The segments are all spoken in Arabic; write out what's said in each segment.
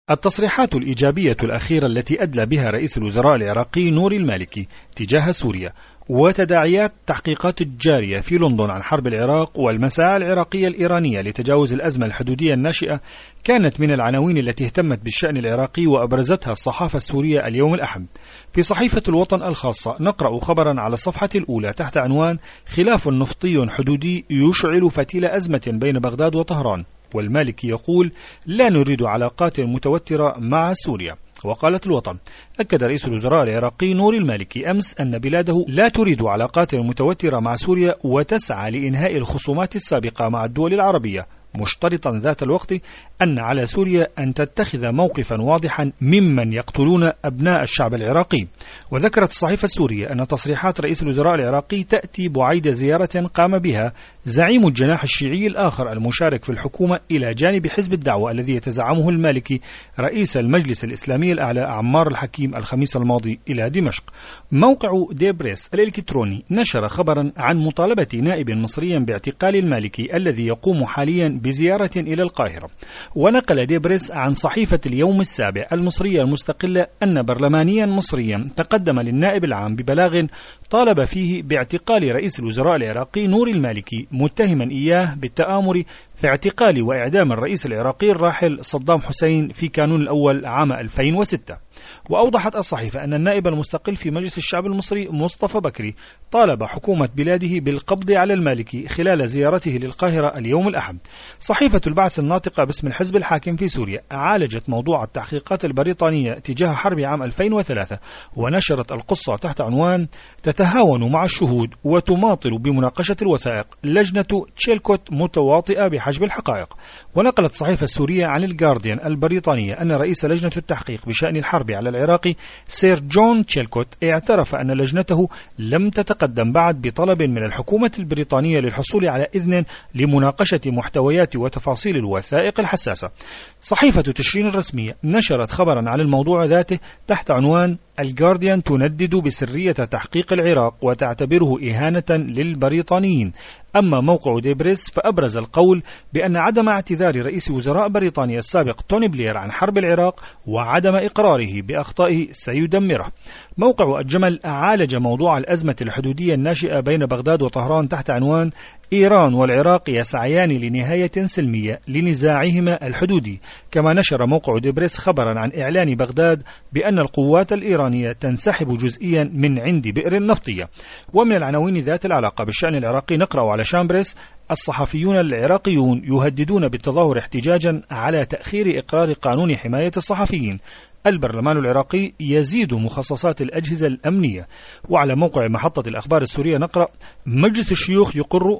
التصريحات الإيجابية الأخيرة التي أدلى بها رئيس الوزراء العراقي نوري المالكي تجاه سوريا وتداعيات التحقيقات الجارية في لندن عن حرب العراق والمساعي العراقية الإيرانية لتجاوز الأزمة الحدودية الناشئة كانت من العناوين التي اهتمت بالشأن العراقي وأبرزتها الصحافة السورية اليوم الأحد. في صحيفة الوطن الخاصة نقرأ خبرا على الصفحة الأولى تحت عنوان خلاف نفطي حدودي يشعل فتيل أزمة بين بغداد وطهران، والمالكي يقول لا نريد علاقات متوترة مع سوريا. وقالت الوطن أكد رئيس الوزراء العراقي نوري المالكي أمس أن بلاده لا تريد علاقات متوترة مع سوريا وتسعى لإنهاء الخصومات السابقة مع الدول العربية، مشترطا ذات الوقت أن على سوريا أن تتخذ موقفا واضحا ممن يقتلون أبناء الشعب العراقي. وذكرت الصحيفة السورية أن تصريحات رئيس الوزراء العراقي تأتي بعيد زيارة قام بها زعيم الجناح الشيعي الآخر المشارك في الحكومة إلى جانب حزب الدعوة الذي يتزعمه المالكي رئيس المجلس الإسلامي الأعلى عمار الحكيم الخميس الماضي إلى دمشق. موقع ديبريس الإلكتروني نشر خبرا عن مطالبة نائب مصري باعتقال المالكي الذي يقوم حاليا بزيارة إلى القاهرة. ونقل ديبريس عن صحيفة اليوم السابع المصرية المستقلة أن برلمانيا مصريا تقدم للنائب العام ببلاغ طالب فيه باعتقال رئيس الوزراء العراقي نوري المالكي متهما إياه بالتآمر في اعتقال وإعدام الرئيس العراقي الراحل صدام حسين في كانون الأول عام 2006. وأوضحت الصحيفة أن النائب المستقل في مجلس الشعب المصري مصطفى بكري طالب حكومة بلاده بالقبض على المالكي خلال زيارته للقاهرة اليوم الأحد. صحيفة البعث الناطقة باسم الحزب الحاكم في سوريا عالجت موضوع التحقيقات البريطانية تجاه حرب عام 2003 ونشرت القصة تحت عنوان تتهاون مع الشهود وتماطل بمناقشة الوثائق لجنة تشيلكوت متواطئة بحجب الحقائق. ونقلت الصحيفة السورية عن الجارديان البريطانية أن رئيس لجنة التحقيق بشأن الحرب على العراقي سير جون تشيلكوت اعترف أن لجنته لم تتقدم بعد بطلب من الحكومة البريطانية للحصول على إذن لمناقشة محتويات وتفاصيل الوثائق الحساسة. صحيفة تشرين الرسمية نشرت خبرا عن الموضوع ذاته تحت عنوان الجارديان تندد بسرية تحقيق العراق وتعتبره إهانة للبريطانيين. أما موقع ديبريس فأبرز القول بأن عدم اعتذار رئيس وزراء بريطانيا السابق توني بلير عن حرب العراق وعدم إقراره بأخطائه سيدمره. موقع الجمل عالج موضوع الأزمة الحدودية الناشئة بين بغداد وطهران تحت عنوان إيران والعراق يسعيان لنهاية سلمية لنزاعهما الحدودي. كما نشر موقع ديبريس خبرا عن إعلان بغداد بأن القوات الإيرانية تنسحب جزئيا من عند بئر النفطية. ومن العناوين ذات العلاقة بالشأن العراقي نقرأ على شامبريس الصحفيون العراقيون يهددون بالتظاهر احتجاجا على تأخير إقرار قانون حماية الصحفيين. البرلمان العراقي يزيد مخصصات الأجهزة الأمنية. وعلى موقع محطة الأخبار السورية نقرأ مجلس الشيوخ يقر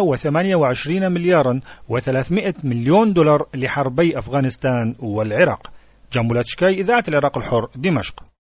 128 مليارا و300 مليون دولار لحربي أفغانستان والعراق. جنبولات شكاي، إذاعة العراق الحر، دمشق.